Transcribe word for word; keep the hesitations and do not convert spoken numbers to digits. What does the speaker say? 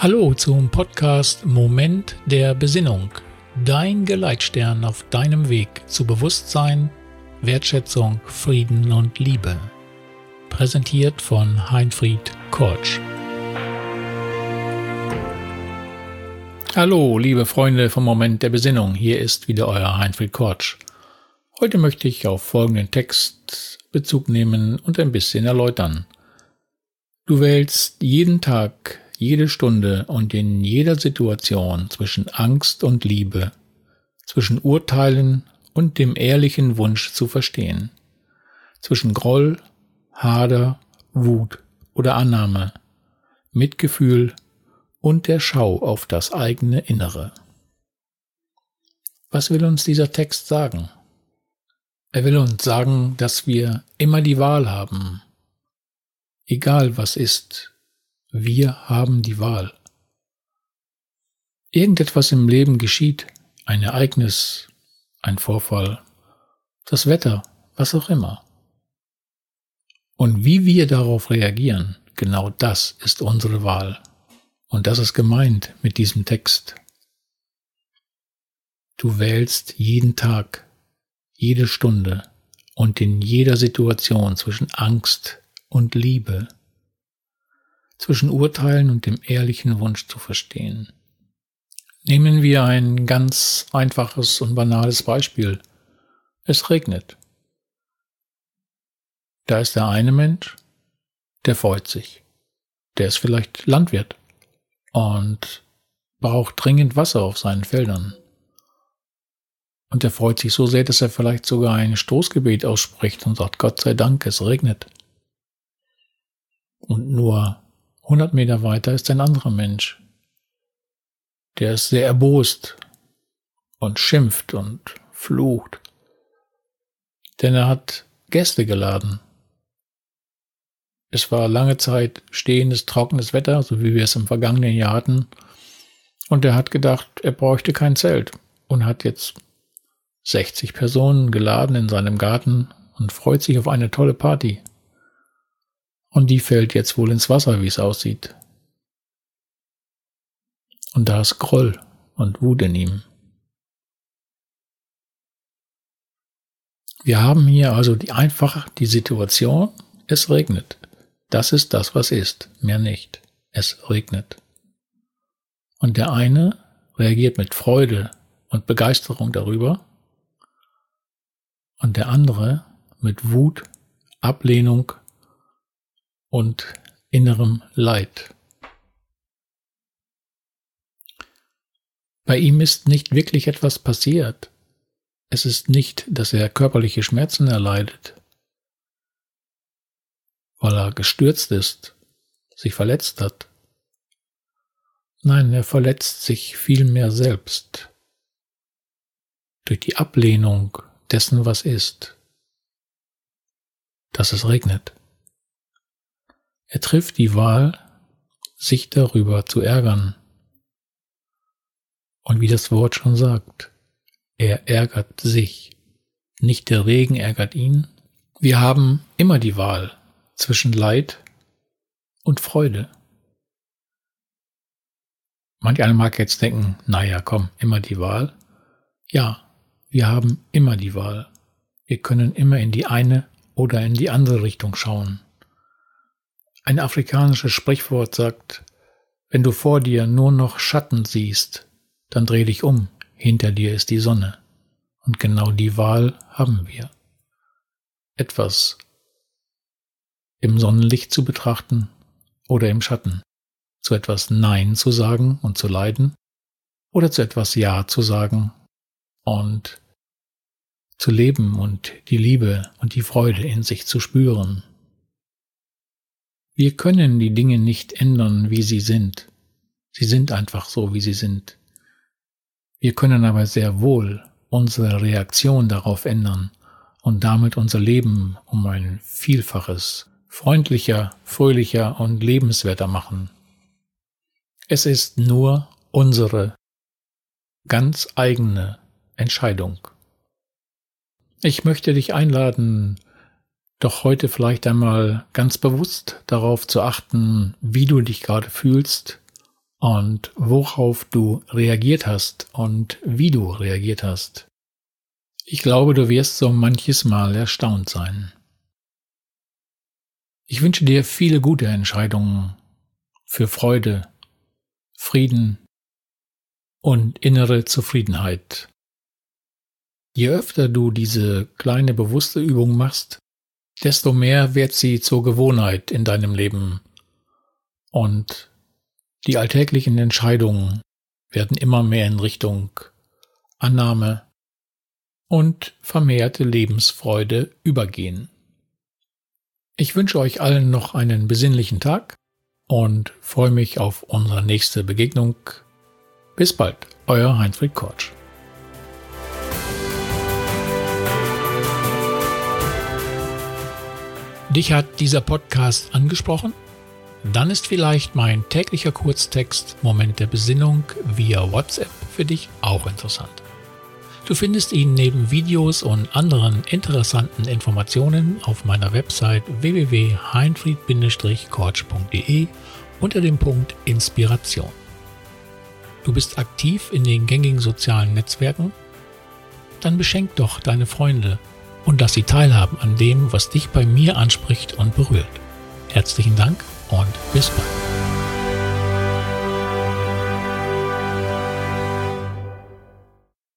Hallo zum Podcast Moment der Besinnung, dein Geleitstern auf deinem Weg zu Bewusstsein, Wertschätzung, Frieden und Liebe. Präsentiert von Heinfried Kortsch. Hallo, liebe Freunde vom Moment der Besinnung, hier ist wieder euer Heinfried Kortsch. Heute möchte ich auf folgenden Text Bezug nehmen und ein bisschen erläutern. Du wählst jeden Tag, jede Stunde und in jeder Situation zwischen Angst und Liebe, zwischen Urteilen und dem ehrlichen Wunsch zu verstehen, zwischen Groll, Hader, Wut oder Annahme, Mitgefühl und der Schau auf das eigene Innere. Was will uns dieser Text sagen? Er will uns sagen, dass wir immer die Wahl haben. Egal was ist, wir haben die Wahl. Irgendetwas im Leben geschieht, ein Ereignis, ein Vorfall, das Wetter, was auch immer. Und wie wir darauf reagieren, genau das ist unsere Wahl. Und das ist gemeint mit diesem Text. Du wählst jeden Tag, jede Stunde und in jeder Situation zwischen Angst und Liebe, zwischen Urteilen und dem ehrlichen Wunsch zu verstehen. Nehmen wir ein ganz einfaches und banales Beispiel. Es regnet. Da ist der eine Mensch, der freut sich. Der ist vielleicht Landwirt und braucht dringend Wasser auf seinen Feldern. Und er freut sich so sehr, dass er vielleicht sogar ein Stoßgebet ausspricht und sagt, Gott sei Dank, es regnet. Und nur hundert Meter weiter ist ein anderer Mensch. Der ist sehr erbost und schimpft und flucht. Denn er hat Gäste geladen. Es war lange Zeit stehendes, trockenes Wetter, so wie wir es im vergangenen Jahr hatten. Und er hat gedacht, er bräuchte kein Zelt und hat jetzt sechzig Personen geladen in seinem Garten und freut sich auf eine tolle Party. Und die fällt jetzt wohl ins Wasser, wie es aussieht. Und da ist Groll und Wut in ihm. Wir haben hier also die einfach die Situation, es regnet. Das ist das, was ist, mehr nicht. Es regnet. Und der eine reagiert mit Freude und Begeisterung darüber und der andere mit Wut, Ablehnung und innerem Leid. Bei ihm ist nicht wirklich etwas passiert. Es ist nicht, dass er körperliche Schmerzen erleidet, weil er gestürzt ist, sich verletzt hat. Nein, er verletzt sich vielmehr selbst durch die Ablehnung dessen, was ist, dass es regnet. Er trifft die Wahl, sich darüber zu ärgern. Und wie das Wort schon sagt, er ärgert sich. Nicht der Regen ärgert ihn. Wir haben immer die Wahl zwischen Leid und Freude. Manch einer mag jetzt denken, naja, komm, immer die Wahl. Ja, wir haben immer die Wahl. Wir können immer in die eine oder in die andere Richtung schauen. Ein afrikanisches Sprichwort sagt, wenn du vor dir nur noch Schatten siehst, dann dreh dich um, hinter dir ist die Sonne. Und genau die Wahl haben wir. Etwas im Sonnenlicht zu betrachten oder im Schatten. Zu etwas Nein zu sagen und zu leiden oder zu etwas Ja zu sagen und zu leben und die Liebe und die Freude in sich zu spüren. Wir können die Dinge nicht ändern, wie sie sind. Sie sind einfach so, wie sie sind. Wir können aber sehr wohl unsere Reaktion darauf ändern und damit unser Leben um ein Vielfaches freundlicher, fröhlicher und lebenswerter machen. Es ist nur unsere ganz eigene Entscheidung. Ich möchte dich einladen, doch heute vielleicht einmal ganz bewusst darauf zu achten, wie du dich gerade fühlst und worauf du reagiert hast und wie du reagiert hast. Ich glaube, du wirst so manches Mal erstaunt sein. Ich wünsche dir viele gute Entscheidungen für Freude, Frieden und innere Zufriedenheit. Je öfter du diese kleine bewusste Übung machst, desto mehr wird sie zur Gewohnheit in deinem Leben und die alltäglichen Entscheidungen werden immer mehr in Richtung Annahme und vermehrte Lebensfreude übergehen. Ich wünsche euch allen noch einen besinnlichen Tag und freue mich auf unsere nächste Begegnung. Bis bald, euer Heinfried Kortsch. Dich hat dieser Podcast angesprochen? Dann ist vielleicht mein täglicher Kurztext Moment der Besinnung via WhatsApp für dich auch interessant. Du findest ihn neben Videos und anderen interessanten Informationen auf meiner Website w w w punkt heinfried kortsch punkt d e unter dem Punkt Inspiration. Du bist aktiv in den gängigen sozialen Netzwerken? Dann beschenk doch deine Freunde und lass sie teilhaben an dem, was dich bei mir anspricht und berührt. Herzlichen Dank und bis bald.